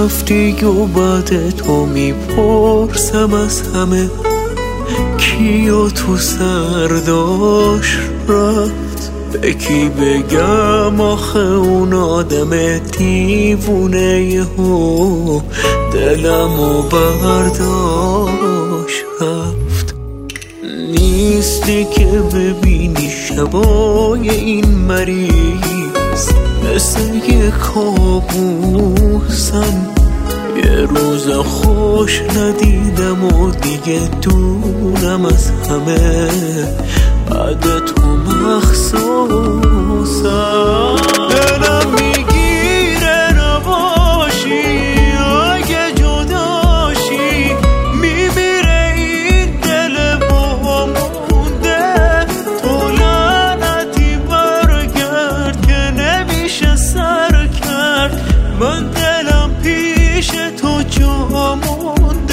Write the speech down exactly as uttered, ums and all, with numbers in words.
رفتی و بعد تو میپرسم از همه کیو تو سر داشت رفت. به کی بگم آخه اون آدم دیوونه یهو دلمو برداشت رفت. نیستی که ببینی شبای این مریض مثل یه کابوسن. یه روز خوش ندیدم و دیگه دورم از همه بعد تو مخصوصم. دلم میگیره نباشی اگه جداشی میمیره این دل با مونده. تو لعنتی برگرد که نمیشه سر کرد. من دلم پیش تو جا مونده.